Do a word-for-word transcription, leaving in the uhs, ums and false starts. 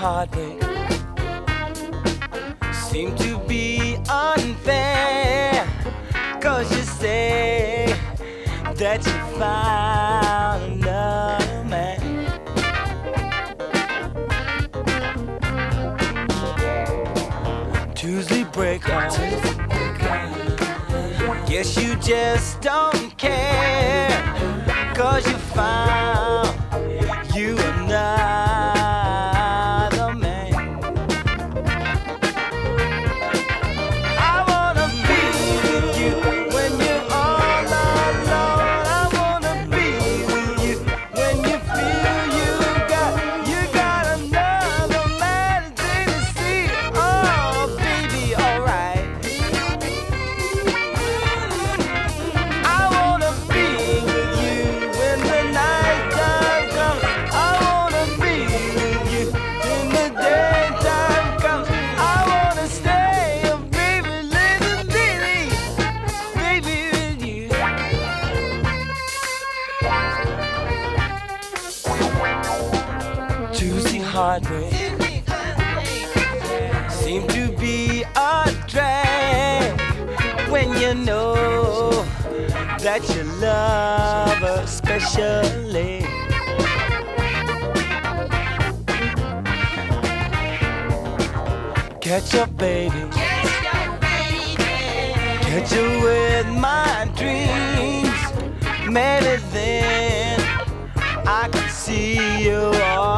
heartbreak seem to be unfair, 'cause you say that you found another man. Tuesday break up, guess you just don't care, 'cause you found you another man. I wanna be with you when you're all alone. I wanna be with you when you feel you got you got another man to see. Oh baby, alright. I wanna be with you when the night time comes. I wanna be with you when the daytime comes. I wanna stay, oh baby, little baby, baby with you. Tuesday heartbreak seem to be a drag when you know that you love her specially. Catch up, baby, catch up with my dreams. Maybe then I can see you all